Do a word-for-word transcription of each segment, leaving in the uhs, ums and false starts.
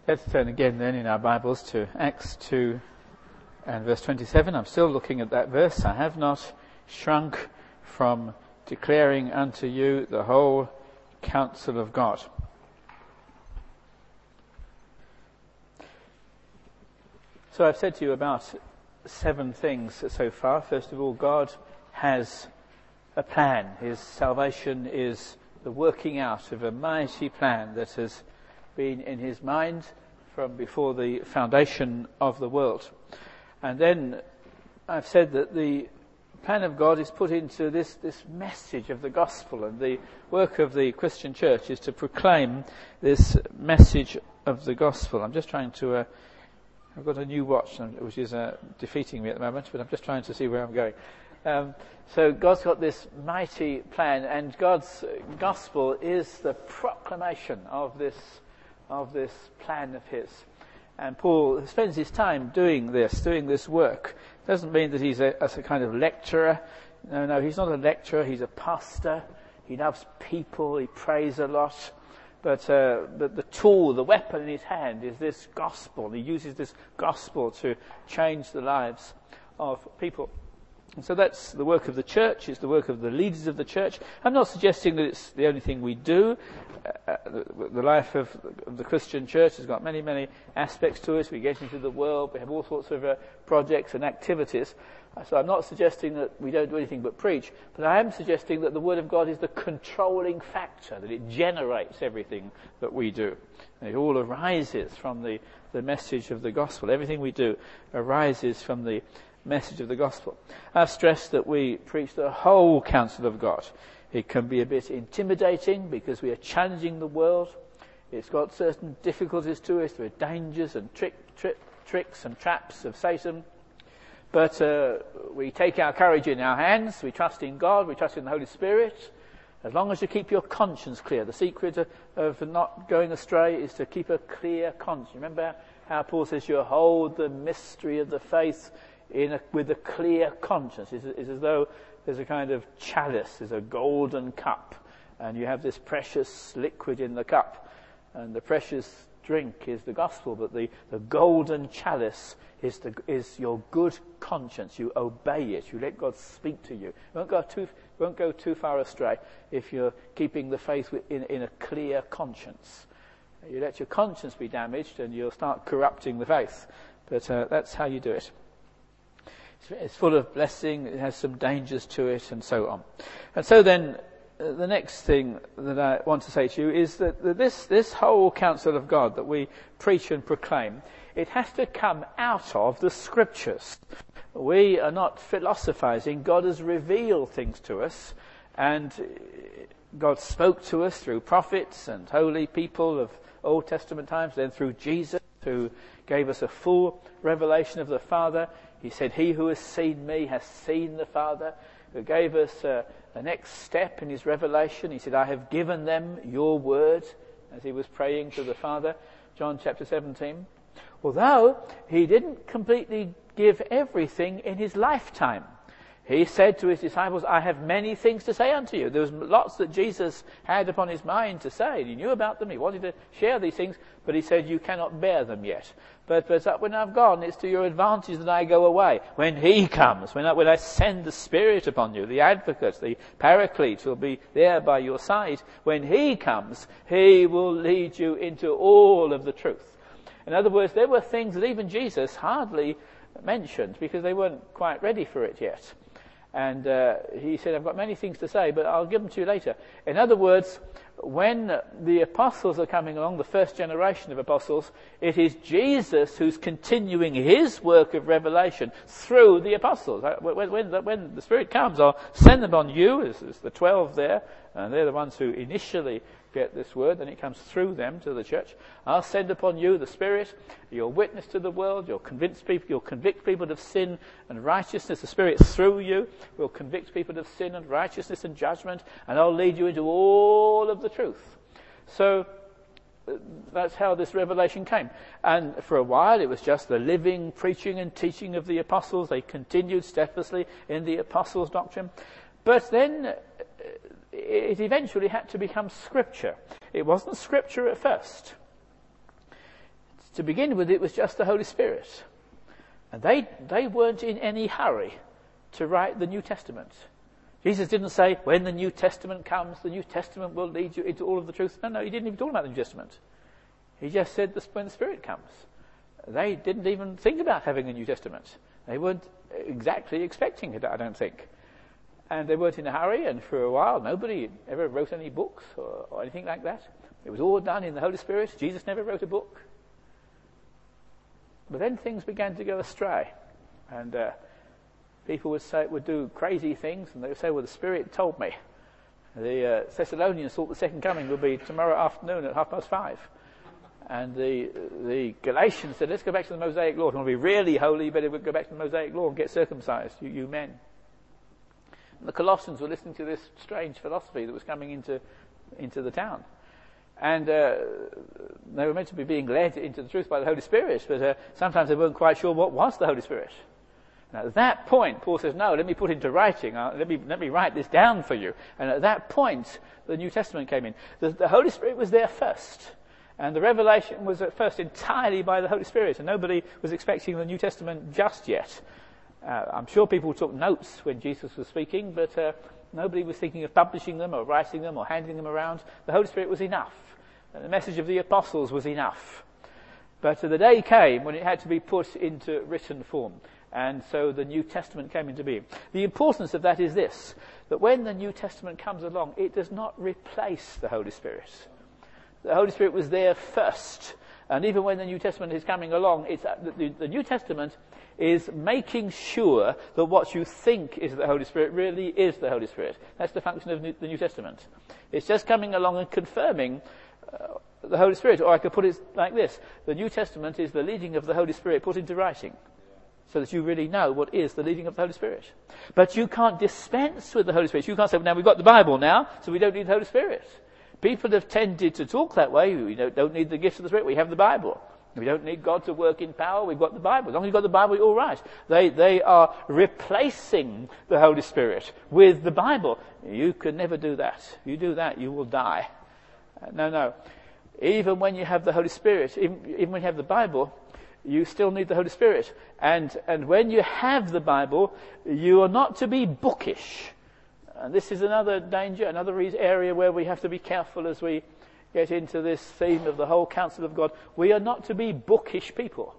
Let's turn again then in our Bibles to Acts two and verse twenty-seven. I'm still looking at that verse. I have not shrunk from declaring unto you the whole counsel of God. So I've said to you about seven things so far. First of all, God has a plan. His salvation is the working out of a mighty plan that has been in his mind from before the foundation of the world. And then I've said that the plan of God is put into this, this message of the gospel, and the work of the Christian church is to proclaim this message of the gospel. I'm just trying to, uh, I've got a new watch which is uh, defeating me at the moment, but I'm just trying to see where I'm going. Um, so God's got this mighty plan, and God's gospel is the proclamation of this of this plan of his. And Paul spends his time doing this, doing this work. Doesn't mean that he's a, as a kind of lecturer. No, no, he's not a lecturer. He's a pastor. He loves people. He prays a lot. But, uh, but the tool, the weapon in his hand is this gospel. He uses this gospel to change the lives of people. And so that's the work of the church. It's the work of the leaders of the church. I'm not suggesting that it's the only thing we do. Uh, the, the life of, of the Christian church has got many, many aspects to it. We get into the world. We have all sorts of uh, projects and activities. Uh, so I'm not suggesting that we don't do anything but preach. But I am suggesting that the Word of God is the controlling factor, that it generates everything that we do. And it all arises from the, the message of the gospel. Everything we do arises from the message of the gospel. I've stressed that we preach the whole counsel of God. It can be a bit intimidating because we are challenging the world. It's got certain difficulties to it. There are dangers and trick, trick, tricks and traps of Satan. But uh, we take our courage in our hands. We trust in God. We trust in the Holy Spirit. As long as you keep your conscience clear. The secret of, of not going astray is to keep a clear conscience. Remember how Paul says you hold the mystery of the faith in a, with a clear conscience. It's, it's as though there's a kind of chalice, there's a golden cup, and you have this precious liquid in the cup, and the precious drink is the gospel, but the, the golden chalice is the, is your good conscience. You obey it. You let God speak to you. You won't go too, won't go too far astray if you're keeping the faith in, in a clear conscience. You let your conscience be damaged, and you'll start corrupting the faith. But uh, that's how you do it. It's full of blessing, it has some dangers to it, and so on. And so then, uh, the next thing that I want to say to you is that, that this, this whole counsel of God that we preach and proclaim, it has to come out of the Scriptures. We are not philosophizing. God has revealed things to us, and God spoke to us through prophets and holy people of Old Testament times, then through Jesus, who gave us a full revelation of the Father. He said, he who has seen me has seen the Father, who gave us uh, the next step in his revelation. He said, I have given them your word, as he was praying to the Father, John chapter seventeen. Although he didn't completely give everything in his lifetime. He said to his disciples, I have many things to say unto you. There was lots that Jesus had upon his mind to say. He knew about them. He wanted to share these things, but he said, you cannot bear them yet. But, but when I've gone, it's to your advantage that I go away. When he comes, when I, when I send the Spirit upon you, the Advocate, the Paraclete will be there by your side. When he comes, he will lead you into all of the truth. In other words, there were things that even Jesus hardly mentioned because they weren't quite ready for it yet. And uh, he said, I've got many things to say, but I'll give them to you later. In other words, when the apostles are coming along, the first generation of apostles, it is Jesus who's continuing his work of revelation through the apostles. When, when, when the Spirit comes, I'll send them on you, as, as the twelve there, and they're the ones who initially get this word, then it comes through them to the church. I'll send upon you the Spirit. You'll witness to the world. You'll convince people. You'll convict people of sin and righteousness. The Spirit through you will convict people of sin and righteousness and judgment, and I'll lead you into all of the truth. So that's how this revelation came. And for a while it was just the living preaching and teaching of the apostles. They continued steadfastly in the apostles' doctrine. But then it eventually had to become Scripture. It wasn't Scripture at first. To begin with, it was just the Holy Spirit. And they, they weren't in any hurry to write the New Testament. Jesus didn't say, when the New Testament comes, the New Testament will lead you into all of the truth. No, no, he didn't even talk about the New Testament. He just said this when the Spirit comes. They didn't even think about having a New Testament. They weren't exactly expecting it, I don't think. And they weren't in a hurry, and for a while nobody ever wrote any books or, or anything like that. It was all done in the Holy Spirit. Jesus never wrote a book. But then things began to go astray. And uh, people would say, would do crazy things, and they would say, well, the Spirit told me. The uh, Thessalonians thought the second coming would be tomorrow afternoon at half past five. And the the Galatians said, let's go back to the Mosaic law. If you want to be really holy, you better go back to the Mosaic law and get circumcised, you, you men. And the Colossians were listening to this strange philosophy that was coming into into the town. And uh, they were meant to be being led into the truth by the Holy Spirit, but uh, sometimes they weren't quite sure what was the Holy Spirit. And at that point, Paul says, no, let me put into writing, uh, let me let me write this down for you. And at that point, the New Testament came in. The, the Holy Spirit was there first. And the revelation was at first entirely by the Holy Spirit, and nobody was expecting the New Testament just yet. Uh, I'm sure people took notes when Jesus was speaking, but uh, nobody was thinking of publishing them or writing them or handing them around. The Holy Spirit was enough. And the message of the apostles was enough. But uh, the day came when it had to be put into written form. And so the New Testament came into being. The importance of that is this, that when the New Testament comes along, it does not replace the Holy Spirit. The Holy Spirit was there first. And even when the New Testament is coming along, it's, uh, the, the New Testament is making sure that what you think is the Holy Spirit really is the Holy Spirit. That's the function of New, the New Testament. It's just coming along and confirming uh, the Holy Spirit. Or I could put it like this. The New Testament is the leading of the Holy Spirit put into writing, so that you really know what is the leading of the Holy Spirit. But you can't dispense with the Holy Spirit. You can't say, well, now we've got the Bible now, so we don't need the Holy Spirit. People have tended to talk that way. We don't, don't need the gifts of the Spirit. We have the Bible. We don't need God to work in power. We've got the Bible. As long as you've got the Bible, you're all right. They, they are replacing the Holy Spirit with the Bible. You can never do that. If you do that, you will die. Uh, no, no. Even when you have the Holy Spirit, even, even when you have the Bible, you still need the Holy Spirit. And, and when you have the Bible, you are not to be bookish. And this is another danger, another area where we have to be careful as we get into this theme of the whole counsel of God. We are not to be bookish people.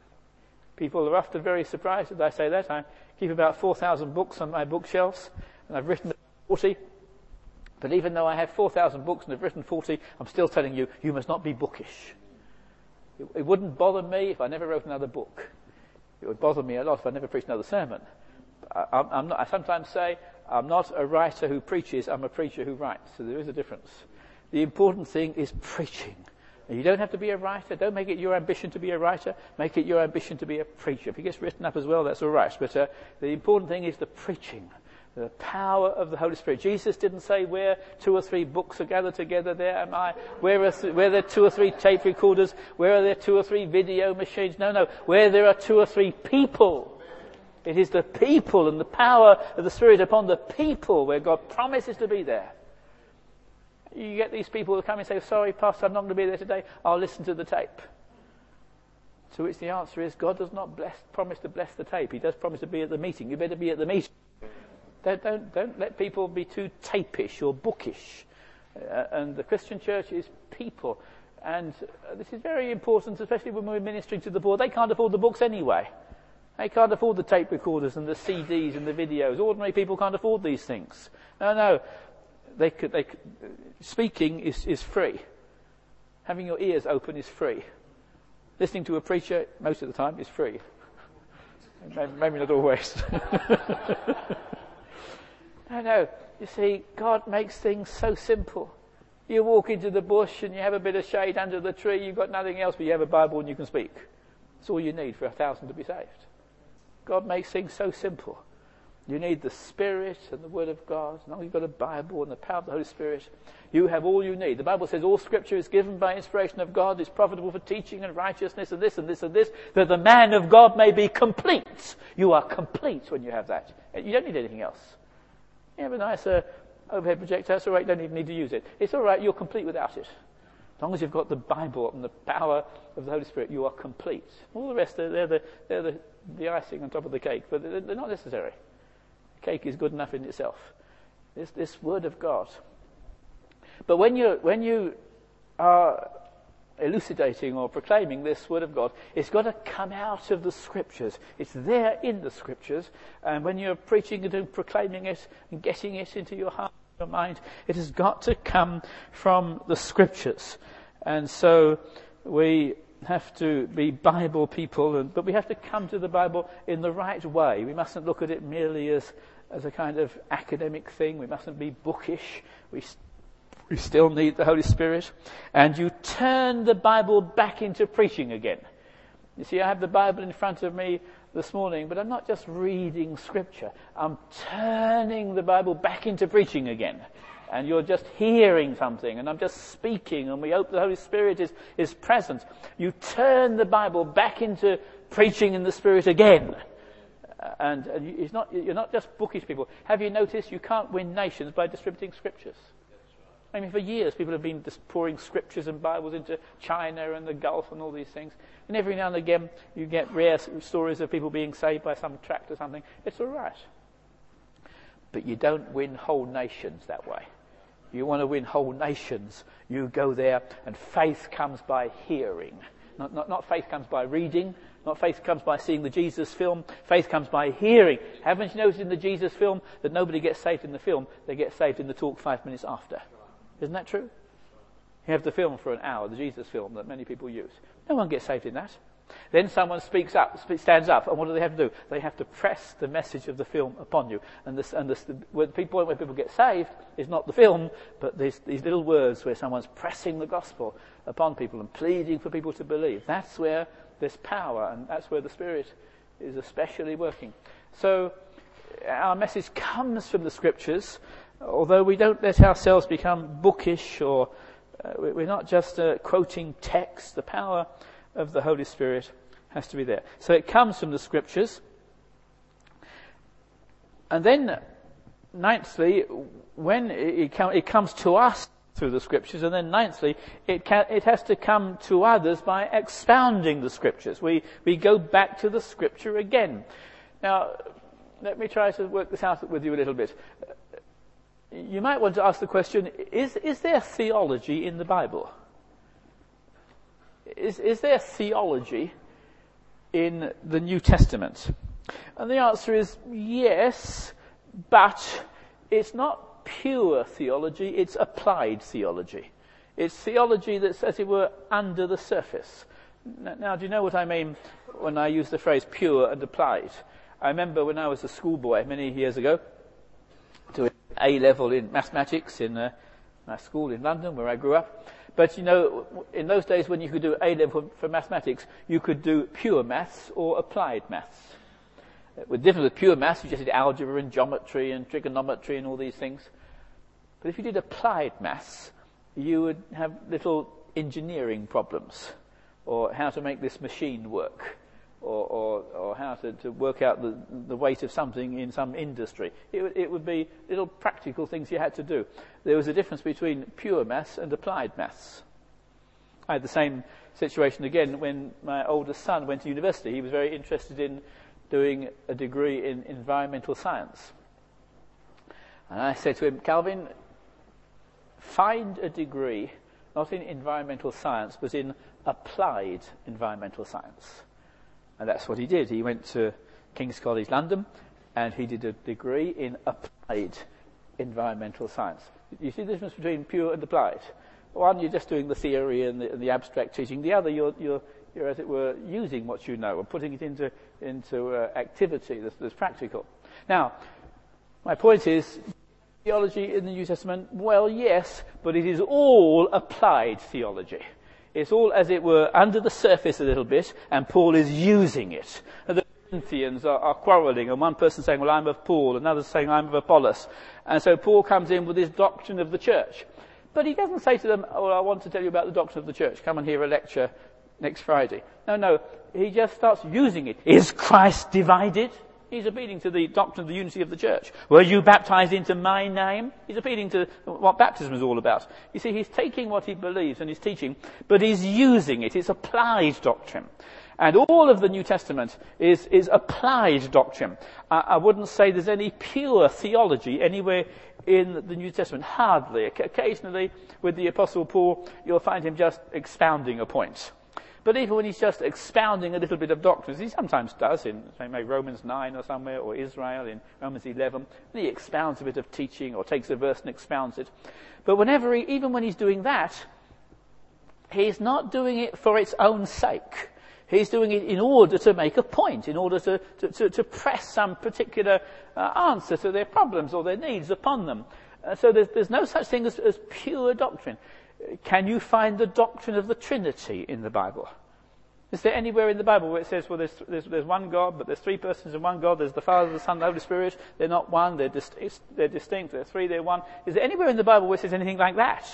People are often very surprised as I say that. I keep about four thousand books on my bookshelves, and I've written forty. But even though I have four thousand books and I've written forty, I'm still telling you, you must not be bookish. It, it wouldn't bother me if I never wrote another book. It would bother me a lot if I never preached another sermon. I, I'm, I'm not, I sometimes say, I'm not a writer who preaches, I'm a preacher who writes. So there is a difference. The important thing is preaching. And you don't have to be a writer. Don't make it your ambition to be a writer. Make it your ambition to be a preacher. If it gets written up as well, that's all right. But uh, the important thing is the preaching, the power of the Holy Spirit. Jesus didn't say, where two or three books are gathered together, there am I. Where are, th- where are there two or three tape recorders? Where are there two or three video machines? No, no. Where there are two or three people. It is the people and the power of the Spirit upon the people where God promises to be there. You get these people who come and say, sorry, Pastor, I'm not going to be there today. I'll listen to the tape. To which the answer is, God does not bless, promise to bless the tape. He does promise to be at the meeting. You better be at the meeting. Don't, don't, don't let people be too tapish or bookish. Uh, and the Christian church is people. And uh, this is very important, especially when we're ministering to the poor. They can't afford the books anyway. They can't afford the tape recorders and the C Ds and the videos. Ordinary people can't afford these things. No, no. They could, they could, speaking is, is free. Having your ears open is free. Listening to a preacher, most of the time, is free. maybe, maybe not always. No, no. You see, God makes things so simple. You walk into the bush and you have a bit of shade under the tree. You've got nothing else, but you have a Bible and you can speak. That's all you need for a thousand to be saved. God makes things so simple. You need the Spirit and the Word of God. As long as you've got a Bible and the power of the Holy Spirit, you have all you need. The Bible says all Scripture is given by inspiration of God, is profitable for teaching and righteousness and this and this and this, that the man of God may be complete. You are complete when you have that. You don't need anything else. You have a nice uh, overhead projector, it's all right, you don't even need to use it. It's all right, you're complete without it. As long as you've got the Bible and the power of the Holy Spirit, you are complete. All the rest, they're the, they're the, the icing on top of the cake, but they're, they're not necessary. The cake is good enough in itself. It's this Word of God. But when you when you are elucidating or proclaiming this Word of God, it's got to come out of the Scriptures. It's there in the Scriptures, and when you're preaching it and proclaiming it and getting it into your heart, your mind, it has got to come from the Scriptures. And so we have to be Bible people, and, but we have to come to the Bible in the right way. We mustn't look at it merely as, as a kind of academic thing. We mustn't be bookish. We We still need the Holy Spirit. And you turn the Bible back into preaching again. You see, I have the Bible in front of me this morning, but I'm not just reading Scripture. I'm turning the Bible back into preaching again. And you're just hearing something, and I'm just speaking, and we hope the Holy Spirit is, is present. You turn the Bible back into preaching in the Spirit again. And, and it's not, you're not just bookish people. Have you noticed you can't win nations by distributing Scriptures? I mean, for years people have been just pouring Scriptures and Bibles into China and the Gulf and all these things. And every now and again you get rare stories of people being saved by some tract or something. It's all right. But you don't win whole nations that way. You want to win whole nations, you go there, and faith comes by hearing. Not, not, not faith comes by reading. Not faith comes by seeing the Jesus film. Faith comes by hearing. Haven't you noticed in the Jesus film that nobody gets saved in the film? They get saved in the talk five minutes after. Isn't that true? You have the film for an hour, the Jesus film that many people use. No one gets saved in that. Then someone speaks up, stands up, and what do they have to do? They have to press the message of the film upon you. And, this, and this, the point where people get saved is not the film, but these, these little words where someone's pressing the gospel upon people and pleading for people to believe. That's where there's power, and that's where the Spirit is especially working. So our message comes from the Scriptures, although we don't let ourselves become bookish, or uh, we're not just uh, quoting text. The power of the Holy Spirit has to be there. So it comes from the Scriptures. And then, ninthly, when it, it, it comes to us through the Scriptures, and then ninthly, it can, it has to come to others by expounding the Scriptures. We, we go back to the Scripture again. Now, let me try to work this out with you a little bit. You might want to ask the question, is, is there theology in the Bible? Is, is there theology in the New Testament? And the answer is yes, but it's not pure theology, it's applied theology. It's theology that's, as it were, under the surface. Now, now do you know what I mean when I use the phrase pure and applied? I remember when I was a schoolboy many years ago, to A level in mathematics in uh, my school in London where I grew up. But you know, in those days when you could do A level for mathematics, you could do pure maths or applied maths. With difference with pure maths, you just did algebra and geometry and trigonometry and all these things. But if you did applied maths, you would have little engineering problems, or how to make this machine work, or, or, or how to, to work out the, the weight of something in some industry. It would, it would be little practical things you had to do. There was a difference between pure maths and applied maths. I had the same situation again when my oldest son went to university. He was very interested in doing a degree in environmental science. And I said to him, Calvin, find a degree not in environmental science, but in applied environmental science. And that's what he did. He went to King's College London, and he did a degree in applied environmental science. You see the difference between pure and applied? One, you're just doing the theory and the, and the abstract teaching. The other, you're, you're, you're, as it were, using what you know and putting it into, into uh, activity that's, that's practical. Now, my point is, theology in the New Testament, well, yes, but it is all applied theology. It's all, as it were, under the surface a little bit, and Paul is using it. And the Corinthians are, are quarrelling, and one person saying, well, I'm of Paul, another saying, I'm of Apollos. And so Paul comes in with his doctrine of the church. But he doesn't say to them, oh, I want to tell you about the doctrine of the church. Come and hear a lecture next Friday. No, no. He just starts using it. Is Christ divided? He's appealing to the doctrine of the unity of the church. Were you baptized into my name? He's appealing to what baptism is all about. You see, he's taking what he believes and he's teaching, but he's using it. It's applied doctrine. And all of the New Testament is, is applied doctrine. I, I wouldn't say there's any pure theology anywhere in the New Testament. Hardly. Occasionally, with the Apostle Paul, you'll find him just expounding a point. But even when he's just expounding a little bit of doctrines, he sometimes does in, say, maybe Romans nine or somewhere, or Israel in Romans eleven, and he expounds a bit of teaching or takes a verse and expounds it. But whenever he, even when he's doing that, he's not doing it for its own sake. He's doing it in order to make a point, in order to, to, to, to press some particular uh, answer to their problems or their needs upon them. Uh, so there's, there's no such thing as, as pure doctrine. Can you find the doctrine of the Trinity in the Bible? Is there anywhere in the Bible where it says, well, there's, there's, there's one God, but there's three persons in one God, there's the Father, the Son, the Holy Spirit, they're not one, they're, dist- they're distinct, they're three, they're one. Is there anywhere in the Bible where it says anything like that?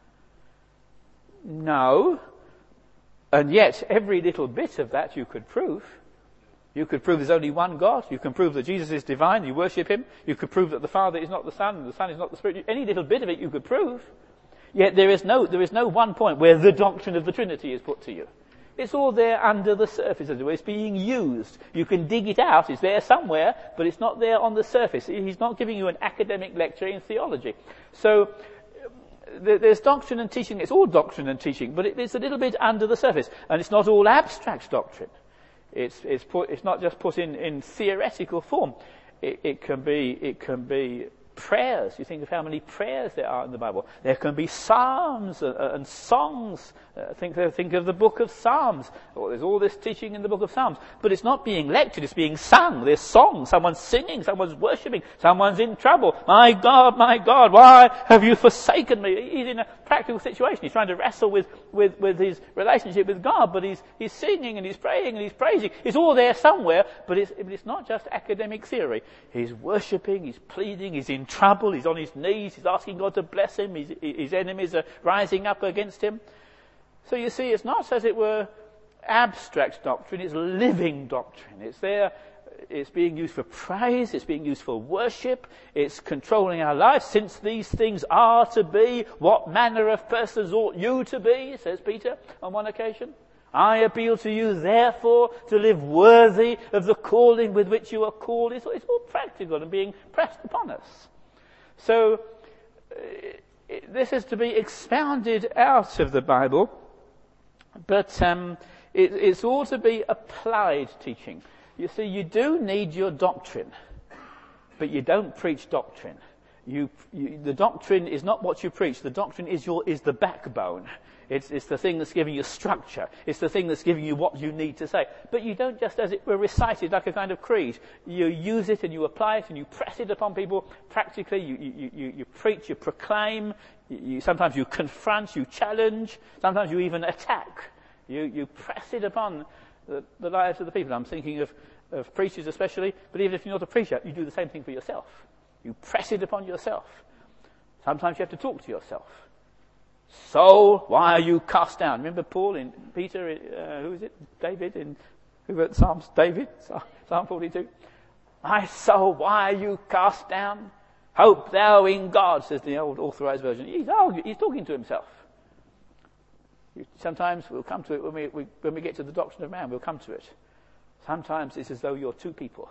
No. And yet, every little bit of that you could prove. You could prove there's only one God. You can prove that Jesus is divine, you worship him. You could prove that the Father is not the Son, and the Son is not the Spirit. Any little bit of it you could prove. Yet there is no, there is no one point where the doctrine of the Trinity is put to you. It's all there under the surface, as it were. It's being used. You can dig it out. It's there somewhere, but it's not there on the surface. He's not giving you an academic lecture in theology. So, there's doctrine and teaching. It's all doctrine and teaching, but it's a little bit under the surface. And it's not all abstract doctrine. It's, it's put, it's not just put in, in theoretical form. It, it can be, it can be prayers. You think of how many prayers there are in the Bible. There can be psalms and, and songs. Uh, think, think of the book of Psalms. Oh, there's all this teaching in the book of Psalms. But it's not being lectured, it's being sung. There's songs. Someone's singing, someone's worshipping, someone's in trouble. My God, my God, why have you forsaken me? He's in a practical situation. He's trying to wrestle with, with, with his relationship with God, but he's, he's singing and he's praying and he's praising. It's all there somewhere, but it's, it's not just academic theory. He's worshipping, he's pleading, he's in trouble, he's on his knees, he's asking God to bless him, his, his enemies are rising up against him. So you see, it's not, as it were, abstract doctrine, it's living doctrine. It's there, it's being used for praise, it's being used for worship, it's controlling our lives. Since these things are to be, what manner of persons ought you to be, says Peter on one occasion. I appeal to you, therefore, to live worthy of the calling with which you are called. It's, it's all practical and being pressed upon us. So, uh, this is to be expounded out of the Bible, but um, it, it's all to be applied teaching. You see, you do need your doctrine, but you don't preach doctrine. You, you, the doctrine is not what you preach. The doctrine is your is the backbone. It's, it's the thing that's giving you structure. It's the thing that's giving you what you need to say. But you don't just, as it were, recite it like a kind of creed. You use it and you apply it and you press it upon people practically. You, you, you, you preach, you proclaim. You, you, sometimes you confront, you challenge. Sometimes you even attack. You, you press it upon the, the lives of the people. I'm thinking of, of preachers especially. But even if you're not a preacher, you do the same thing for yourself. You press it upon yourself. Sometimes you have to talk to yourself. Soul, why are you cast down? Remember Paul in Peter, uh, who is it? David in, who wrote Psalms? David, Psalm forty-two. My soul, why are you cast down? Hope thou in God, says the old authorized version. He's arguing, he's talking to himself. Sometimes we'll come to it when we, we when we get to the doctrine of man, we'll come to it. Sometimes it's as though you're two people.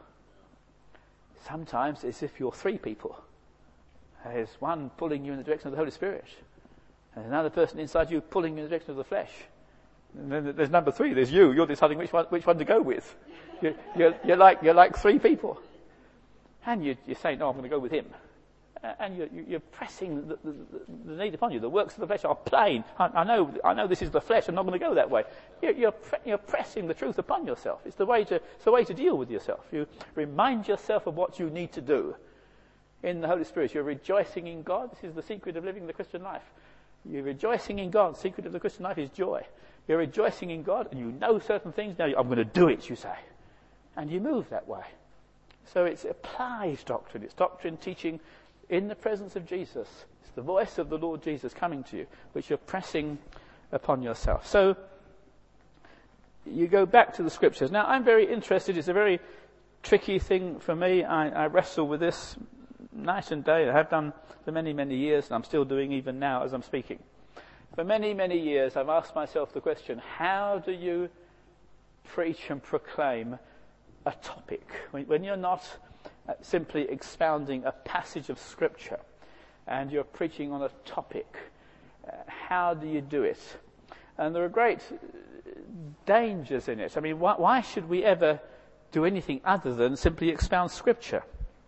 Sometimes it's as if you're three people. There's one pulling you in the direction of the Holy Spirit. And another person inside you pulling you in the direction of the flesh. And then there's number three, there's you. You're deciding which one, which one to go with. You're, you're, you're like, you're like three people. And you, you're saying, no, I'm going to go with him. And you're, you're pressing the, the, the need upon you. The works of the flesh are plain. I, I know, I know this is the flesh. I'm not going to go that way. You're, you're, pre- you're pressing the truth upon yourself. It's the way to, it's the way to deal with yourself. You remind yourself of what you need to do in the Holy Spirit. You're rejoicing in God. This is the secret of living the Christian life. You're rejoicing in God. The secret of the Christian life is joy. You're rejoicing in God, and you know certain things. Now, I'm going to do it, you say. And you move that way. So it's applied doctrine. It's doctrine teaching in the presence of Jesus. It's the voice of the Lord Jesus coming to you, which you're pressing upon yourself. So you go back to the Scriptures. Now, I'm very interested. It's a very tricky thing for me. I, I wrestle with this night and day. I have done for many, many years, and I'm still doing even now as I'm speaking. For many, many years, I've asked myself the question, how do you preach and proclaim a topic? When, when you're not uh, simply expounding a passage of Scripture, and you're preaching on a topic, uh, how do you do it? And there are great dangers in it. I mean, why, why should we ever do anything other than simply expound Scripture?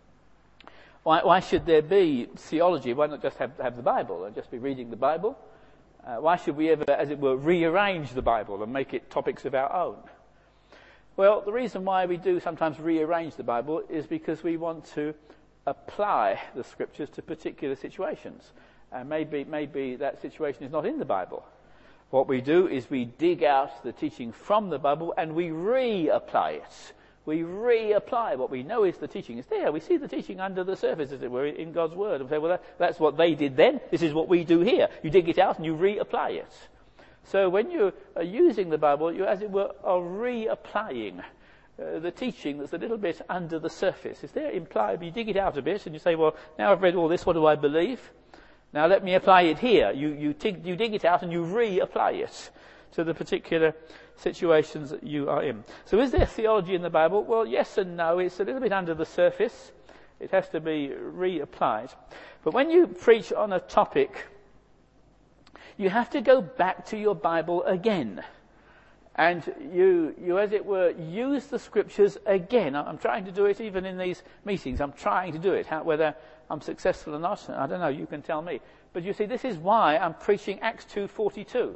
Why, why should there be theology? Why not just have, have the Bible and just be reading the Bible? Uh, why should we ever, as it were, rearrange the Bible and make it topics of our own? Well, the reason why we do sometimes rearrange the Bible is because we want to apply the Scriptures to particular situations. And maybe, maybe that situation is not in the Bible. What we do is we dig out the teaching from the Bible and we reapply it. We reapply what we know is the teaching. It's there. We see the teaching under the surface, as it were, in God's Word. And we say, well, that, that's what they did then. This is what we do here. You dig it out and you reapply it. So when you are using the Bible, you, as it were, are reapplying uh, the teaching that's a little bit under the surface. It's there implied, but you dig it out a bit and you say, well, now I've read all this, what do I believe? Now let me apply it here. You, you, dig, you dig it out and you reapply it to the particular situations that you are in. So is there theology in the Bible? Well, yes and no. It's a little bit under the surface. It has to be reapplied. But when you preach on a topic, you have to go back to your Bible again. And you, you, as it were, use the Scriptures again. I'm trying to do it even in these meetings. I'm trying to do it. How, whether I'm successful or not, I don't know. You can tell me. But you see, this is why I'm preaching Acts two forty-two.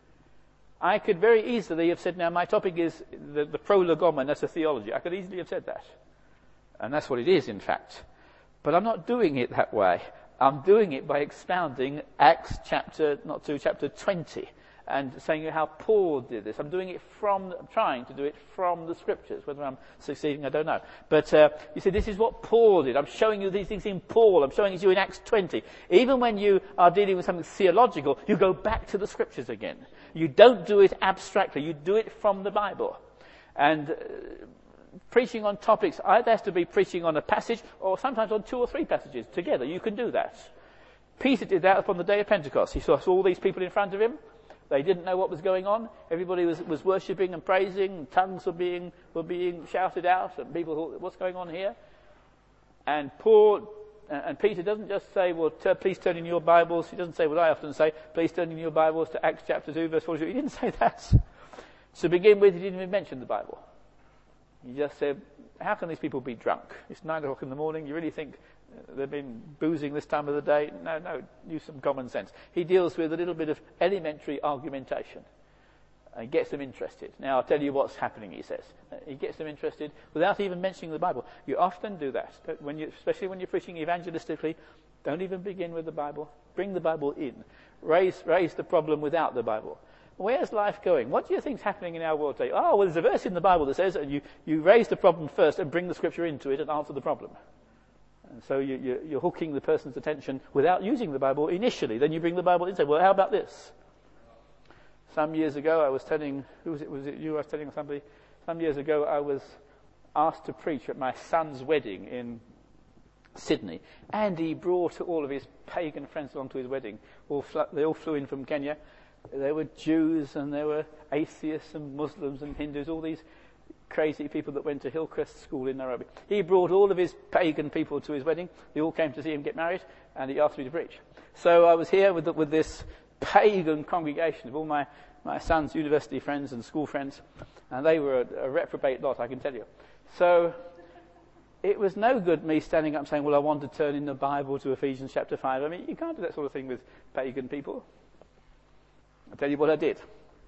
I could very easily have said, now my topic is the, the prolegomena, that's a theology. I could easily have said that. And that's what it is, in fact. But I'm not doing it that way. I'm doing it by expounding Acts chapter, not two, chapter twenty, and saying how Paul did this. I'm doing it from, I'm trying to do it from the Scriptures. Whether I'm succeeding, I don't know. But uh, you see, this is what Paul did. I'm showing you these things in Paul. I'm showing it to you in Acts twenty. Even when you are dealing with something theological, you go back to the Scriptures again. You don't do it abstractly. You do it from the Bible. And uh, preaching on topics either has to be preaching on a passage or sometimes on two or three passages together. You can do that. Peter did that upon the day of Pentecost. He saw all these people in front of him. They didn't know what was going on. Everybody was, was worshipping and praising. Tongues were being, were being shouted out. And people thought, what's going on here? And Paul uh, and Peter doesn't just say, well, t- please turn in your Bibles. He doesn't say what I often say, please turn in your Bibles to Acts chapter two, verse forty-two. He didn't say that. To begin with, he didn't even mention the Bible. He just said, how can these people be drunk? It's nine o'clock in the morning. You really think they've been boozing this time of the day? No, no, use some common sense. He deals with a little bit of elementary argumentation and gets them interested. Now, I'll tell you what's happening, he says. He gets them interested without even mentioning the Bible. You often do that, when you, especially when you're preaching evangelistically. Don't even begin with the Bible. Bring the Bible in. Raise, raise the problem without the Bible. Where's life going? What do you think's happening in our world today? Oh, well, there's a verse in the Bible that says, and you, you raise the problem first and bring the Scripture into it and answer the problem. And so you, you, you're hooking the person's attention without using the Bible initially. Then you bring the Bible in and say, well, how about this? Some years ago, I was telling, who was it? Was it you? I was telling somebody. Some years ago, I was asked to preach at my son's wedding in Sydney. And he brought all of his pagan friends along to his wedding. All fl- they all flew in from Kenya. There were Jews and there were atheists and Muslims and Hindus, all these crazy people that went to Hillcrest School in Nairobi. He brought all of his pagan people to his wedding. They all came to see him get married, and he asked me to preach. So I was here with, the, with this pagan congregation of all my, my son's university friends and school friends, and they were a, a reprobate lot, I can tell you. So it was no good me standing up saying, well, I want to turn in the Bible to Ephesians chapter five. I mean, you can't do that sort of thing with pagan people. I'll tell you what I did.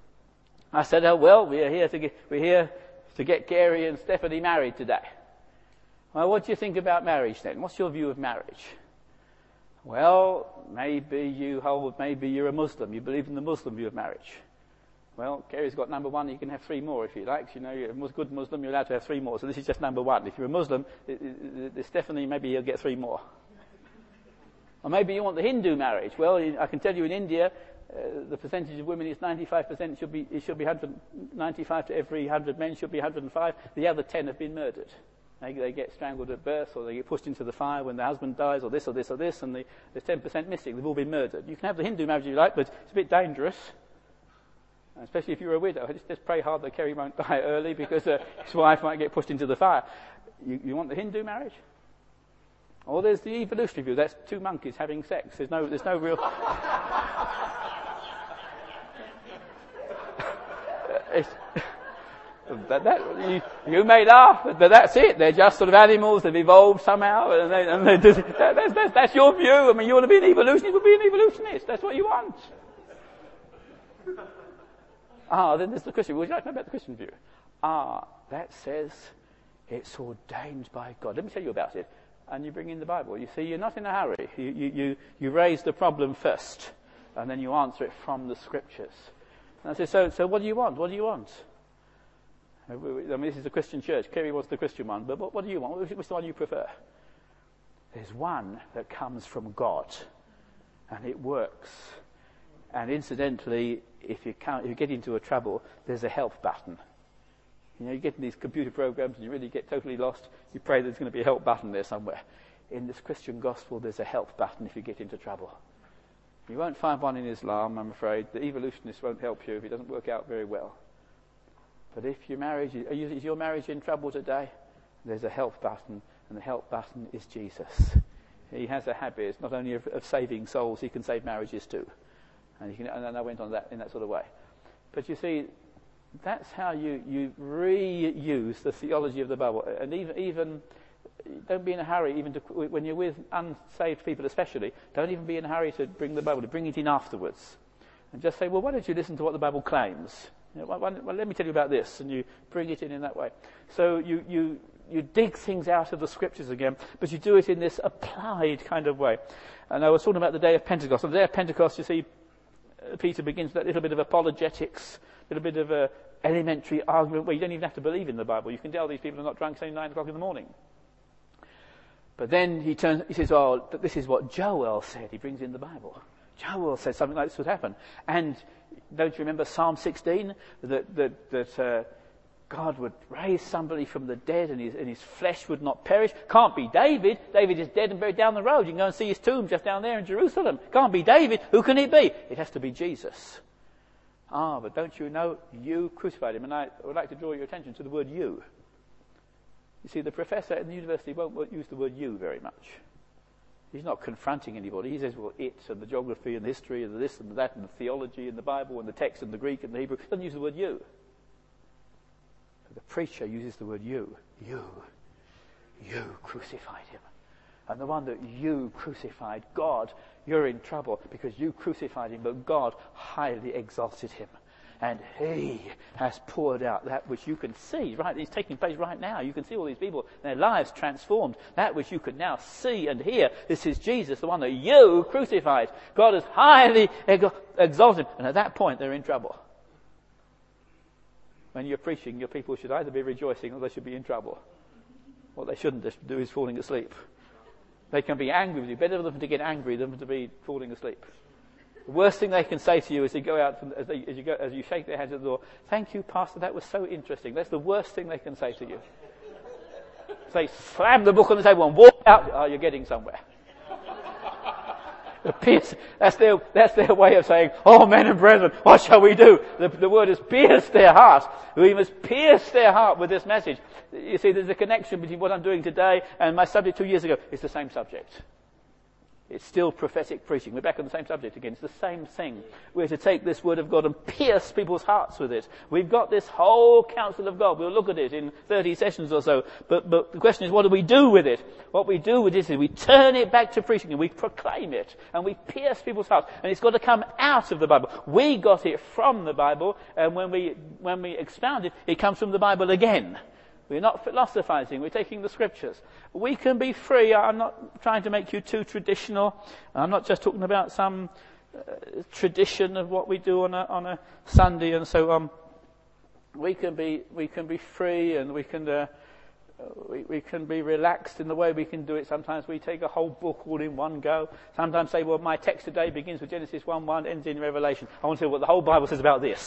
I said, oh, well, we're here to get, we're here to get Gary and Stephanie married today. Well, what do you think about marriage then? What's your view of marriage? Well, maybe you hold, maybe you're a Muslim. You believe in the Muslim view of marriage. Well, Gary's got number one. You can have three more if you like. You know, you're a good Muslim, you're allowed to have three more. So this is just number one. If you're a Muslim, Stephanie, maybe you'll get three more. Or maybe you want the Hindu marriage. Well, I can tell you in India, Uh, the percentage of women is ninety-five percent. It should be, it should be one hundred ninety-five to every one hundred men, should be one hundred five. The other ten have been murdered. They, they get strangled at birth, or they get pushed into the fire when the husband dies, or this or this or this, and the, there's ten percent missing. They've all been murdered. You can have the Hindu marriage if you like, but it's a bit dangerous, especially if you're a widow. Just, just pray hard that Kerry won't die early, because uh, his wife might get pushed into the fire. You, you want the Hindu marriage? Or there's the evolutionary view. That's two monkeys having sex. There's no, there's no real... it's, That, that, you, you may laugh, but that's it. They're just sort of animals. They've evolved somehow, and, they, and they just, that, that's, that's, that's your view. I mean, you want to be an evolutionist? Well, be an evolutionist. That's what you want. Ah, then there's the Christian. Would you like to know about the Christian view? Ah, that says it's ordained by God. Let me tell you about it. And you bring in the Bible. You see, you're not in a hurry. You, you, you, you raise the problem first, and then you answer it from the Scriptures. And I say, so, so what do you want? What do you want? I mean, this is a Christian church. Kerry wants the Christian one, but what, what do you want? Which one do you prefer? There's one that comes from God, and it works. And incidentally, if you, can't, if you get into a trouble, there's a help button. You know, you get in these computer programs and you really get totally lost. You pray there's going to be a help button there somewhere. In this Christian gospel, there's a help button if you get into trouble. You won't find one in Islam, I'm afraid. The evolutionist won't help you if it doesn't work out very well. But if your marriage, are you, is your marriage in trouble today? There's a help button, and the help button is Jesus. He has a habit, not only of, of saving souls, he can save marriages too. And, you can, and I went on that in that sort of way. But you see, that's how you, you reuse the theology of the Bible. And even, even, don't be in a hurry, even to, when you're with unsaved people especially, don't even be in a hurry to bring the Bible, to bring it in afterwards. And just say, well, why don't you listen to what the Bible claims? You know, well, well, let me tell you about this, and you bring it in in that way. So you, you, you dig things out of the Scriptures again, but you do it in this applied kind of way. And I was talking about the day of Pentecost. On the day of Pentecost, you see, uh, Peter begins that little bit of apologetics, a little bit of a elementary argument where you don't even have to believe in the Bible. You can tell these people are not drunk, say nine o'clock in the morning. But then he turns, he says, oh, this is what Joel said. He brings in the Bible. Joel said something like this would happen. And don't you remember Psalm sixteen? That, that, that uh, God would raise somebody from the dead and his, and his flesh would not perish. Can't be David. David is dead and buried down the road. You can go and see his tomb just down there in Jerusalem. Can't be David. Who can it be? It has to be Jesus. Ah, but don't you know, you crucified him. And I would like to draw your attention to the word you. You see, the professor in the university won't use the word you very much. He's not confronting anybody. He says, well, it and the geography and the history and the this and the that and the theology and the Bible and the text and the Greek and the Hebrew. He doesn't use the word you. But the preacher uses the word you. You. You crucified him. And the one that you crucified, God, you're in trouble because you crucified him, but God highly exalted him. And he has poured out that which you can see, right? It's taking place right now. You can see all these people, their lives transformed. That which you can now see and hear. This is Jesus, the one that you crucified. God has highly exalted him. And at that point, they're in trouble. When you're preaching, your people should either be rejoicing or they should be in trouble. What they shouldn't do is falling asleep. They can be angry with you. Better for them to get angry than to be falling asleep. The worst thing they can say to you as they go out, from, as, they, as you go, as you shake their hands at the door, thank you, Pastor, that was so interesting. That's the worst thing they can say to you. So they slam the book on the table and walk out. Oh, you're getting somewhere. The pierce, that's their, that's their way of saying, oh, men and brethren, what shall we do? The, the word has pierced their heart. We must pierce their heart with this message. You see, there's a connection between what I'm doing today and my subject two years ago. It's the same subject. It's still prophetic preaching. We're back on the same subject again. It's the same thing. We're to take this word of God and pierce people's hearts with it. We've got this whole counsel of God. We'll look at it in thirty sessions or so. But, but the question is, what do we do with it? What we do with it is we turn it back to preaching and we proclaim it and we pierce people's hearts. And it's got to come out of the Bible. We got it from the Bible, and when we, when we expound it, it comes from the Bible again. We're not philosophizing. We're taking the Scriptures. We can be free. I'm not trying to make you too traditional. I'm not just talking about some uh, tradition of what we do on a, on a Sunday and so on. We can be, we can be free, and we can, uh, we, we can be relaxed in the way we can do it. Sometimes we take a whole book all in one go. Sometimes say, well, my text today begins with Genesis one one, ends in Revelation. I want to say what the whole Bible says about this.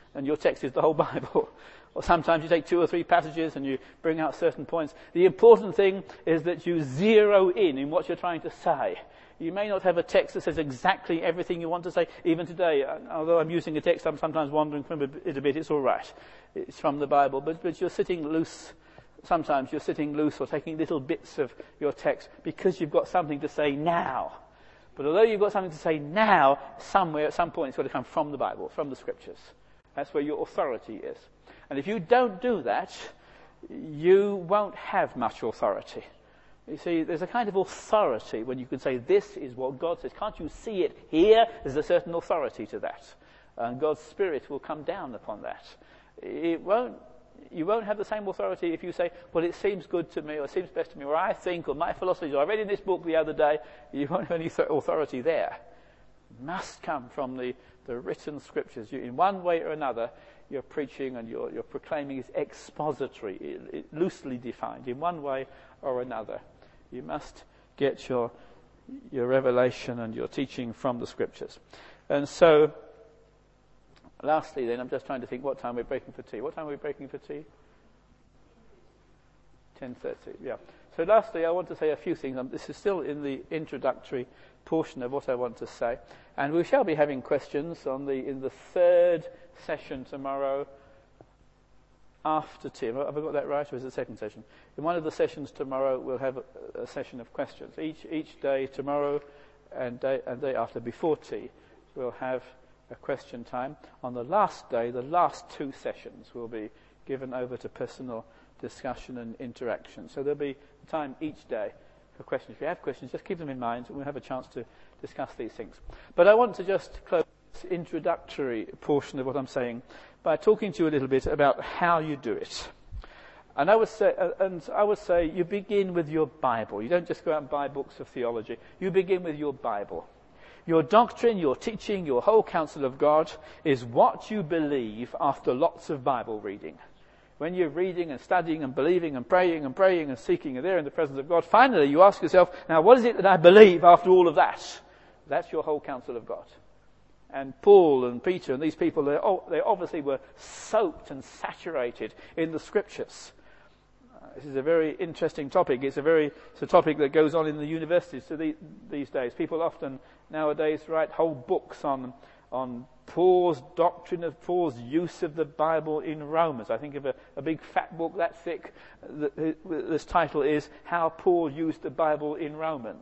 and your text is the whole Bible. Or sometimes you take two or three passages and you bring out certain points. The important thing is that you zero in in what you're trying to say. You may not have a text that says exactly everything you want to say. Even today, although I'm using a text, I'm sometimes wandering from it a bit. It's all right. It's from the Bible. But, but you're sitting loose. Sometimes you're sitting loose or taking little bits of your text because you've got something to say now. But although you've got something to say now, somewhere at some point it's got to come from the Bible, from the Scriptures. That's where your authority is. And if you don't do that, you won't have much authority. You see, there's a kind of authority when you can say, this is what God says. Can't you see it here? There's a certain authority to that. And God's Spirit will come down upon that. It won't, you won't have the same authority if you say, well, it seems good to me, or it seems best to me, or I think, or my philosophy, or I read in this book the other day. You won't have any authority there. It must come from the, the written Scriptures. You, in one way or another, your preaching and your, your proclaiming is expository, it, it, loosely defined, in one way or another. You must get your your revelation and your teaching from the Scriptures. And so, lastly then, I'm just trying to think what time we're breaking for tea. What time are we breaking for tea? ten thirty, yeah. So lastly, I want to say a few things. Um, this is still in the introductory portion of what I want to say. And we shall be having questions on the in the third session tomorrow after tea. Have I got that right, or is it the second session? In one of the sessions tomorrow, we'll have a, a session of questions. Each each day, tomorrow and day, and day after, before tea, we'll have a question time. On the last day, the last two sessions will be given over to personal discussion and interaction. So there'll be time each day for questions. If you have questions, just keep them in mind, and we'll have a chance to discuss these things. But I want to just close this introductory portion of what I'm saying by talking to you a little bit about how you do it. And I would say, uh, and I would say, you begin with your Bible. You don't just go out and buy books of theology. You begin with your Bible. Your doctrine, your teaching, your whole counsel of God is what you believe after lots of Bible reading. When you're reading and studying and believing and praying and praying and seeking and there in the presence of God, finally you ask yourself, now what is it that I believe after all of that? That's your whole counsel of God. And Paul and Peter and these people, they, oh, they obviously were soaked and saturated in the Scriptures. Uh, this is a very interesting topic. It's a very it's a topic that goes on in the universities so the, these days. People often nowadays write whole books on on Paul's doctrine of Paul's use of the Bible in Romans. I think of a, a big fat book that thick. The, this title is How Paul Used the Bible in Romans.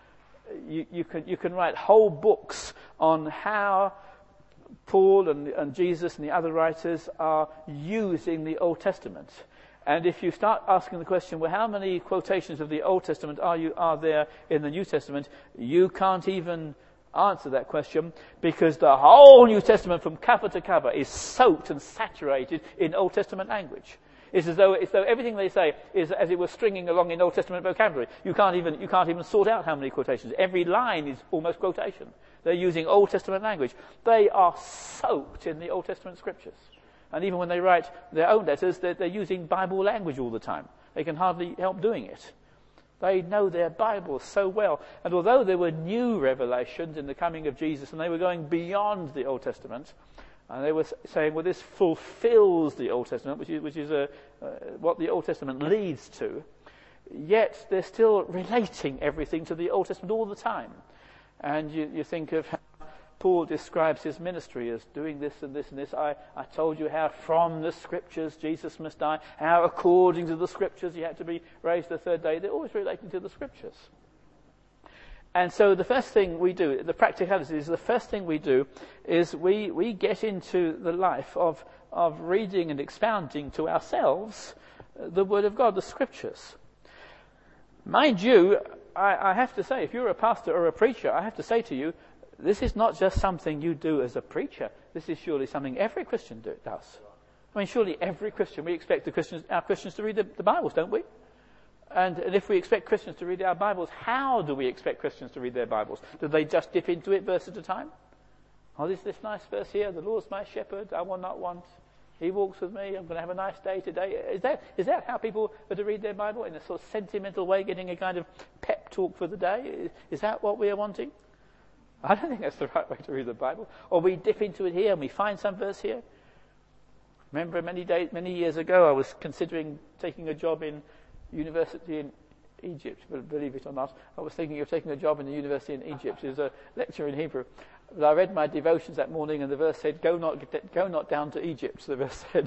You, you can you can write whole books on how Paul and, and Jesus and the other writers are using the Old Testament. And if you start asking the question, well, how many quotations of the Old Testament are you are there in the New Testament? You can't even answer that question because the whole New Testament from cover to cover is soaked and saturated in Old Testament language. It's as though, it's as though everything they say is as it were stringing along in Old Testament vocabulary. You can't even you can't even sort out how many quotations. Every line is almost quotation. They're using Old Testament language. They are soaked in the Old Testament Scriptures. And even when they write their own letters, they're, they're using Bible language all the time. They can hardly help doing it. They know their Bible so well. And although there were new revelations in the coming of Jesus, and they were going beyond the Old Testament, and they were saying, well, this fulfills the Old Testament, which is, which is a, uh, what the Old Testament leads to, yet they're still relating everything to the Old Testament all the time. And you, you think of how Paul describes his ministry as doing this and this and this. I, I told you how from the Scriptures Jesus must die, how according to the Scriptures he had to be raised the third day. They're always relating to the Scriptures. And so the first thing we do, the practicality is the first thing we do is we, we get into the life of, of reading and expounding to ourselves the Word of God, the Scriptures. Mind you, I, I have to say, if you're a pastor or a preacher, I have to say to you, this is not just something you do as a preacher. This is surely something every Christian do, does. I mean, surely every Christian, we expect the Christians, our Christians to read the, the Bibles, don't we? And, and if we expect Christians to read our Bibles, how do we expect Christians to read their Bibles? Do they just dip into it verse at a time? Oh, there's this nice verse here, the Lord's my shepherd, I will not want. He walks with me, I'm going to have a nice day today. Is that is that how people are to read their Bible? In a sort of sentimental way, getting a kind of pep talk for the day? Is, is that what we are wanting? I don't think that's the right way to read the Bible. Or we dip into it here and we find some verse here. Remember many days, many years ago, I was considering taking a job in university in Egypt, but believe it or not, I was thinking of taking a job in the university in Egypt as a lecturer in Hebrew. But I read my devotions that morning, and the verse said, "Go not, go not down to Egypt." The verse said.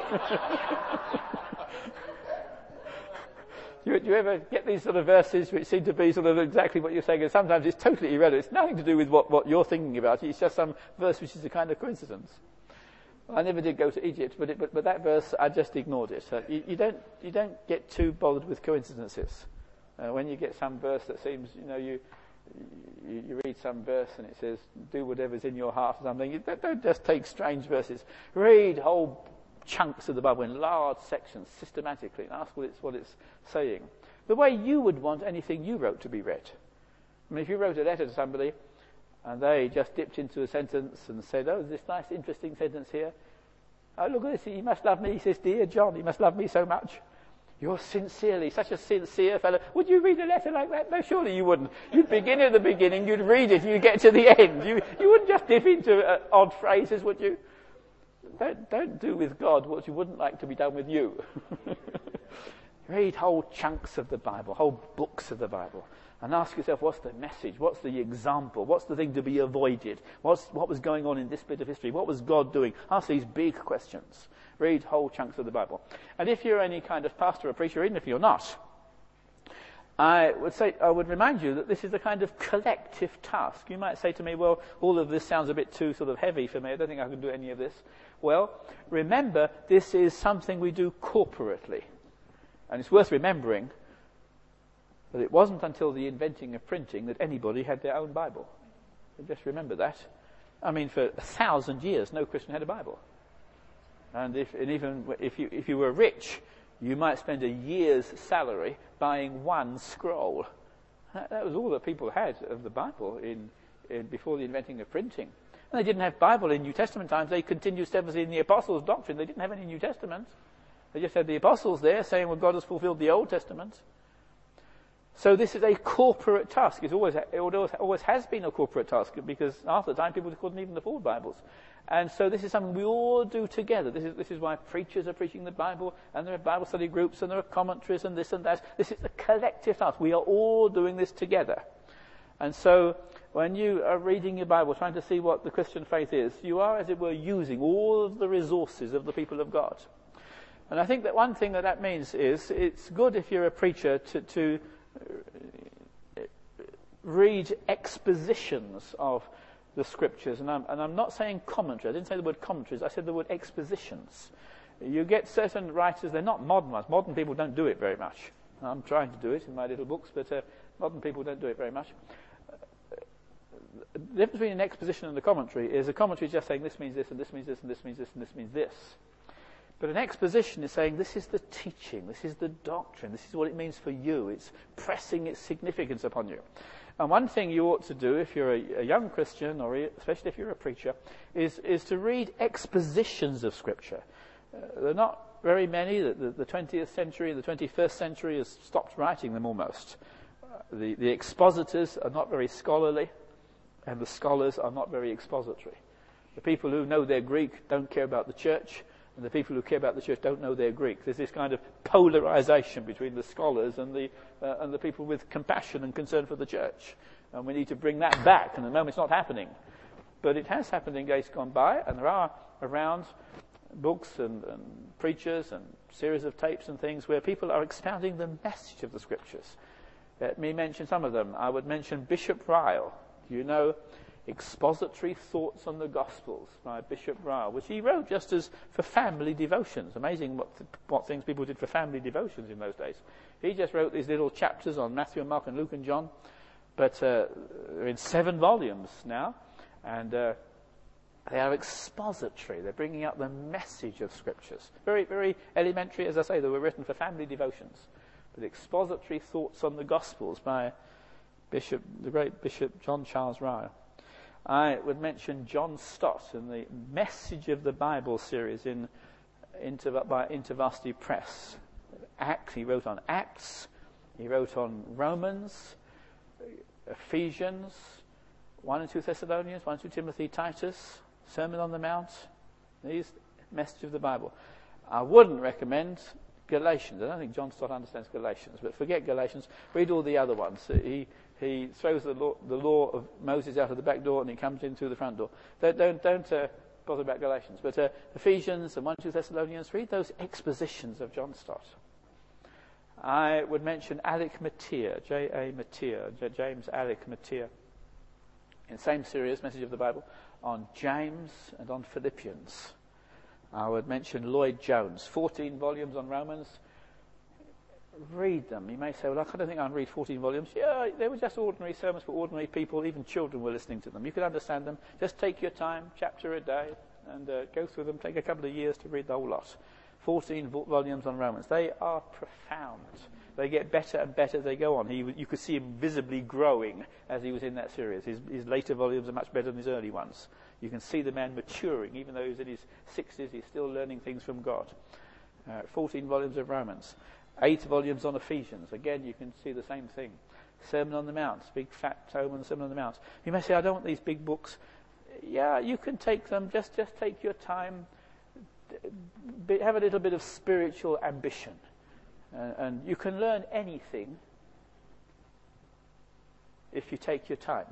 Do you, do you ever get these sort of verses which seem to be sort of exactly what you're saying, and sometimes it's totally irrelevant. It's nothing to do with what, what you're thinking about. It's just some verse which is a kind of coincidence. I never did go to Egypt, but it, but, but that verse, I just ignored it. Uh, you, you don't you don't get too bothered with coincidences. Uh, when you get some verse that seems, you know, you, you you read some verse and it says, "Do whatever's in your heart" or something. You don't, don't just take strange verses. Read whole chunks of the Bible in large sections systematically and ask what it's what it's saying. The way you would want anything you wrote to be read. I mean, if you wrote a letter to somebody and they just dipped into a sentence and said, "Oh, this nice, interesting sentence here. Oh, look at this. He must love me." He says, "Dear John, he must love me so much. You're sincerely, such a sincere fellow." Would you read a letter like that? No, surely you wouldn't. You'd begin at the beginning, you'd read it, you'd get to the end. You you wouldn't just dip into uh, odd phrases, would you? Don't, don't do with God what you wouldn't like to be done with you. Read whole chunks of the Bible, whole books of the Bible, and ask yourself, what's the message? What's the example? What's the thing to be avoided? What's, what was going on in this bit of history? What was God doing? Ask these big questions. Read whole chunks of the Bible. And if you're any kind of pastor or preacher, even if you're not, I would say, I would remind you that this is a kind of collective task. You might say to me, well, all of this sounds a bit too sort of heavy for me. I don't think I can do any of this. Well, remember, this is something we do corporately. And it's worth remembering that it wasn't until the inventing of printing that anybody had their own Bible. So just remember that. I mean, for a thousand years, no Christian had a Bible. And if, and even if you, if you were rich, you might spend a year's salary buying one scroll. That, that was all that people had of the Bible in, in before the inventing of printing. And they didn't have Bible in New Testament times. They continued steadfastly in the Apostles' doctrine. They didn't have any New Testament. They just had the Apostles there saying, well, God has fulfilled the Old Testament. So this is a corporate task. It's always, it always, always has been a corporate task, because after the time people couldn't even afford Bibles. And so this is something we all do together. This is, this is why preachers are preaching the Bible, and there are Bible study groups, and there are commentaries, and this and that. This is a collective task. We are all doing this together. And so when you are reading your Bible, trying to see what the Christian faith is, you are, as it were, using all of the resources of the people of God. And I think that one thing that that means is it's good if you're a preacher to, to read expositions of the Scriptures. And I'm, and I'm not saying commentary. I didn't say the word commentaries. I said the word expositions. You get certain writers, they're not modern ones. Modern people don't do it very much. I'm trying to do it in my little books, but uh, modern people don't do it very much. The difference between an exposition and a commentary is a commentary is just saying this means this, and this means this, and this means this, and this means this. But an exposition is saying this is the teaching, this is the doctrine, this is what it means for you. It's pressing its significance upon you. And one thing you ought to do if you're a, a young Christian, or especially if you're a preacher, is, is to read expositions of Scripture. Uh, there are not very many. The, the, the twentieth century, the twenty-first century has stopped writing them almost. Uh, the, the expositors are not very scholarly, and the scholars are not very expository. The people who know their Greek don't care about the church, and the people who care about the church don't know their Greek. There's this kind of polarization between the scholars and the uh, and the people with compassion and concern for the church. And we need to bring that back, and at the moment it's not happening. But it has happened in days gone by, and there are around books and, and preachers and series of tapes and things where people are expounding the message of the Scriptures. Let me mention some of them. I would mention Bishop Ryle. Do you know Expository Thoughts on the Gospels by Bishop Ryle, which he wrote just as for family devotions. Amazing what th- what things people did for family devotions in those days. He just wrote these little chapters on Matthew and Mark and Luke and John, but uh, they're in seven volumes now, and uh, they are expository. They're bringing out the message of Scriptures. Very, very elementary, as I say. They were written for family devotions. But Expository Thoughts on the Gospels by Bishop, the great Bishop John Charles Ryle. I would mention John Stott in the Message of the Bible series in Inter, by InterVarsity Press. Acts, he wrote on Acts, he wrote on Romans, Ephesians, one and two Thessalonians, one and two Timothy, Titus, Sermon on the Mount. These message of the Bible. I wouldn't recommend Galatians. I don't think John Stott understands Galatians, but forget Galatians. Read all the other ones. He he throws the law, the law of Moses out of the back door and he comes in through the front door. Don't don't, don't uh, bother about Galatians. But uh, Ephesians and First Thessalonians, read those expositions of John Stott. I would mention Alec Motyer, J A Motyer, J- James Alec Motyer, in the same series, Message of the Bible, on James and on Philippians. I would mention Lloyd Jones, fourteen volumes on Romans. Read them. You may say, well, I don't think I can read fourteen volumes. Yeah, they were just ordinary sermons for ordinary people. Even children were listening to them. You could understand them. Just take your time, chapter a day, and uh, go through them. Take a couple of years to read the whole lot. fourteen vo- volumes on Romans. They are profound. They get better and better as they go on. He, you could see him visibly growing as he was in that series. His, his later volumes are much better than his early ones. You can see the man maturing. Even though he's in his sixties, he's still learning things from God. Uh, fourteen volumes of Romans. Eight volumes on Ephesians. Again, you can see the same thing. Sermon on the Mount. Big fat tome on the Sermon on the Mount. You may say, I don't want these big books. Yeah, you can take them. Just, just take your time. Be, have a little bit of spiritual ambition. Uh, and you can learn anything if you take your time.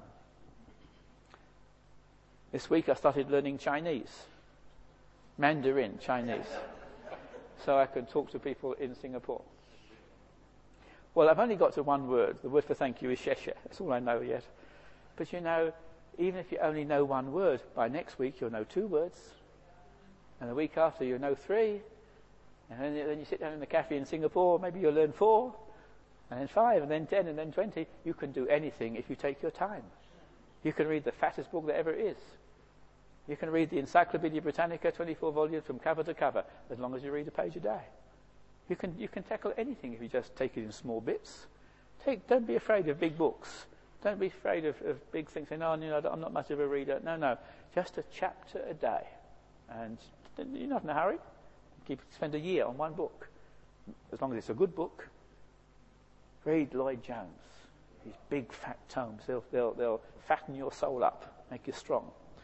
This week I started learning Chinese, Mandarin Chinese, so I can talk to people in Singapore. Well, I've only got to one word. The word for thank you is sheshe. That's all I know yet. But you know, even if you only know one word, by next week you'll know two words, and the week after you'll know three. And then, then you sit down in the cafe in Singapore, maybe you'll learn four, and then five, and then ten, and then twenty. You can do anything if you take your time. You can read the fattest book that ever is. You can read the Encyclopedia Britannica, twenty-four volumes from cover to cover, as long as you read a page a day. You can you can tackle anything if you just take it in small bits. Take, don't be afraid of big books. Don't be afraid of, of big things. Saying, oh, you know, I'm not much of a reader. No, no. Just a chapter a day. And you're not in a hurry. Keep, spend a year on one book. As long as it's a good book. Read Lloyd Jones. These big fat tomes. They'll, they'll, they'll fatten your soul up, make you strong.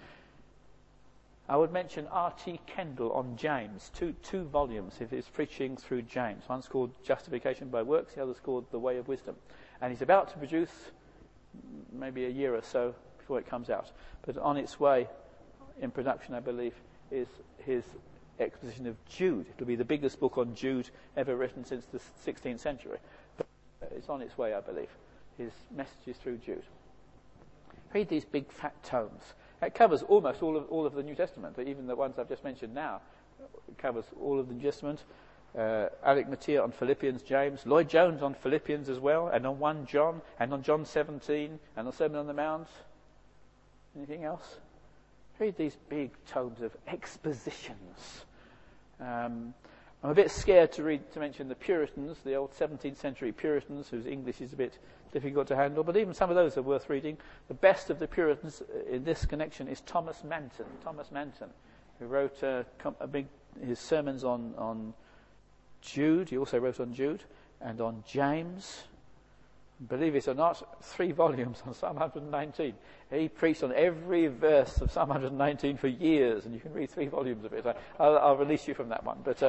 I would mention R T Kendall on James. Two, two volumes of his preaching through James. One's called Justification by Works. The other's called The Way of Wisdom. And he's about to produce maybe a year or so before it comes out. But on its way in production, I believe, is his exposition of Jude. It'll be the biggest book on Jude ever written since the sixteenth century. But it's on its way, I believe. His messages through Jude. Read these big fat tomes. It covers almost all of all of the New Testament, but even the ones I've just mentioned now, it covers all of the New Testament. Uh, Alec Motyer on Philippians, James, Lloyd Jones on Philippians as well, and on First John, and on John seventeen, and on Sermon on the Mount. Anything else? Read these big tomes of expositions. Um, I'm a bit scared to read to mention the Puritans, the old seventeenth century Puritans, whose English is a bit difficult to handle, but even some of those are worth reading. The best of the Puritans in this connection is Thomas Manton. Thomas Manton, who wrote uh, a big his sermons on on Jude. He also wrote on Jude and on James. Believe it or not, three volumes on Psalm one nineteen. He preached on every verse of Psalm one nineteen for years, and you can read three volumes of it. I'll, I'll release you from that one. But uh,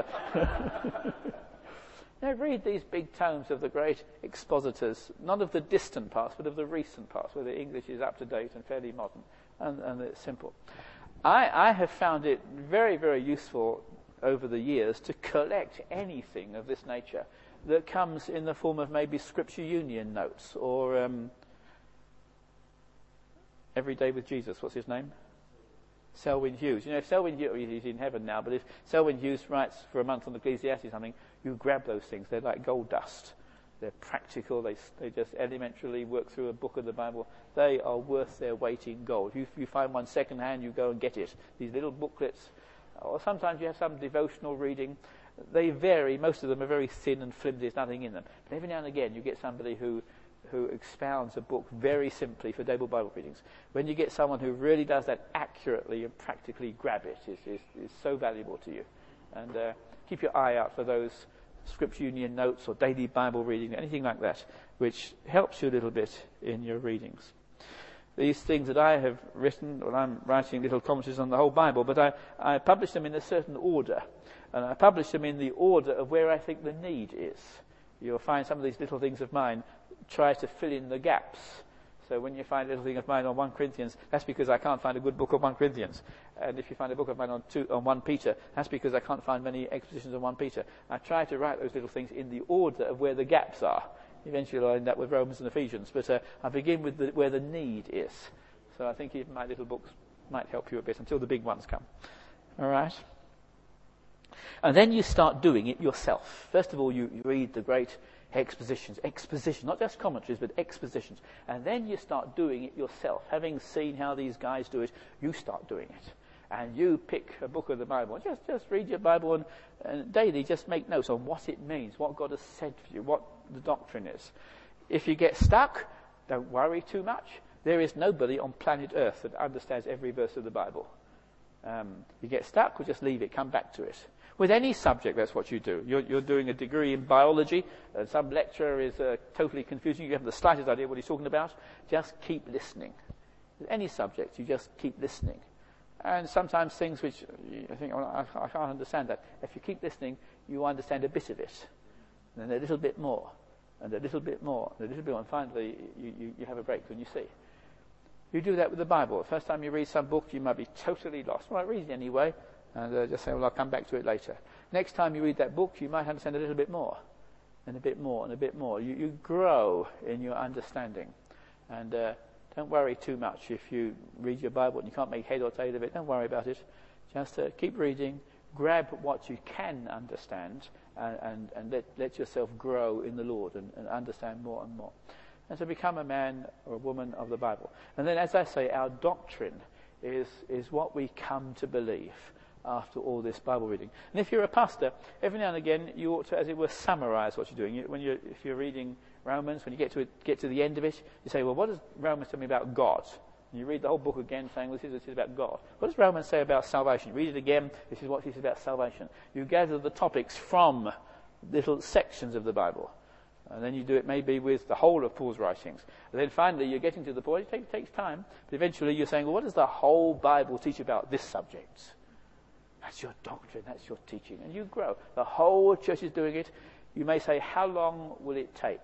now read these big tomes of the great expositors, not of the distant past, but of the recent past, where the English is up to date and fairly modern, and, and it's simple. I, I have found it very, very useful over the years to collect anything of this nature that comes in the form of maybe Scripture Union notes or um, Every Day with Jesus. What's his name? Selwyn Hughes. You know, if Selwyn Hughes, he's in heaven now, but if Selwyn Hughes writes for a month on Ecclesiastes or something, you grab those things. They're like gold dust. They're practical. They they just elementarily work through a book of the Bible. They are worth their weight in gold. If you, if you find one second hand, you go and get it. These little booklets, or sometimes you have some devotional reading. They vary. Most of them are very thin and flimsy. There's nothing in them. But every now and again, you get somebody who who expounds a book very simply for daily Bible readings. When you get someone who really does that accurately and practically, grab it. Is is, is so valuable to you. And uh, keep your eye out for those Scripture Union notes or daily Bible reading, anything like that, which helps you a little bit in your readings. these things that I have written, well, I'm writing little commentaries on the whole Bible, but I, I publish them in a certain order. And I publish them in the order of where I think the need is. You'll find some of these little things of mine try to fill in the gaps. So when you find a little thing of mine on First Corinthians, that's because I can't find a good book of First Corinthians. And if you find a book of mine on, two, on First Peter, that's because I can't find many expositions on First Peter. I try to write those little things in the order of where the gaps are. Eventually I'll end up with Romans and Ephesians, but uh, I begin with the, where the need is. So I think even my little books might help you a bit until the big ones come. All right? And then you start doing it yourself. First of all, you, you read the great expositions. Expositions, not just commentaries, but expositions. And then you start doing it yourself. Having seen how these guys do it, you start doing it. And you pick a book of the Bible. Just, just read your Bible and, and daily just make notes on what it means, what God has said for you, what the doctrine is. If you get stuck, don't worry too much. There is nobody on planet Earth that understands every verse of the Bible. Um, you get stuck, we'll just leave it, come back to it. With any subject, that's what you do. You're, you're doing a degree in biology, and some lecturer is uh, totally confusing. You haven't the slightest idea what he's talking about. Just keep listening. With any subject, you just keep listening. And sometimes things which you think, oh, I, I can't understand that. If you keep listening, you understand a bit of it. And then a little bit more, and a little bit more, and a little bit more, and finally you, you, you have a breakthrough and you see. You do that with the Bible. The first time you read some book, you might be totally lost. Well, read it anyway. And uh, just say, well, I'll come back to it later. Next time you read that book, you might understand a little bit more, and a bit more, and a bit more. You, you grow in your understanding. And uh, don't worry too much if you read your Bible and you can't make head or tail of it. Don't worry about it. Just uh, keep reading, grab what you can understand, and, and, and let, let yourself grow in the Lord and, and understand more and more. And to become a man or a woman of the Bible. And then, as I say, our doctrine is, is what we come to believe after all this Bible reading. And if you're a pastor, every now and again you ought to, as it were, summarize what you're doing. You, when you're, if you're reading Romans, when you get to it, get to the end of it, you say, well, what does Romans tell me about God? And you read the whole book again saying, well, this is, this is about God. What does Romans say about salvation? You read it again, this is what this is about salvation. You gather the topics from little sections of the Bible. And then you do it maybe with the whole of Paul's writings. And then finally you're getting to the point, it takes, takes time, but eventually you're saying, well, what does the whole Bible teach about this subject? That's your doctrine, that's your teaching. And you grow. The whole church is doing it. You may say, how long will it take?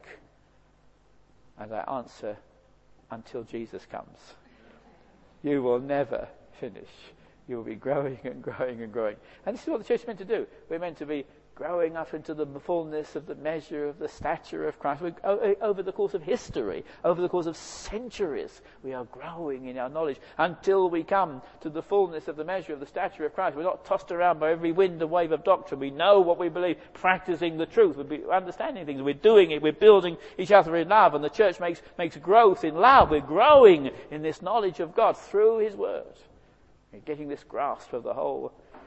And I answer, until Jesus comes. You will never finish. You will be growing and growing and growing. And this is what the church is meant to do. We're meant to be growing up into the fullness of the measure of the stature of Christ. We, over the course of history, over the course of centuries, we are growing in our knowledge until we come to the fullness of the measure of the stature of Christ. We're not tossed around by every wind and wave of doctrine. We know what we believe, practicing the truth, we're understanding things, we're doing it, we're building each other in love, and the church makes, makes growth in love. We're growing in this knowledge of God through His Word. We're getting this grasp of the whole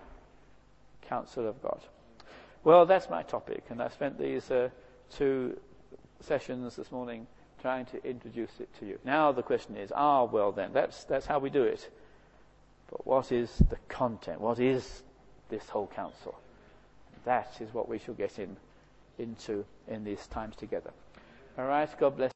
counsel of God. Well, that's my topic, and I spent these uh, two sessions this morning trying to introduce it to you. Now the question is, ah, well then, that's that's how we do it. But what is the content? What is this whole counsel? That is what we shall get in into in these times together. All right, God bless.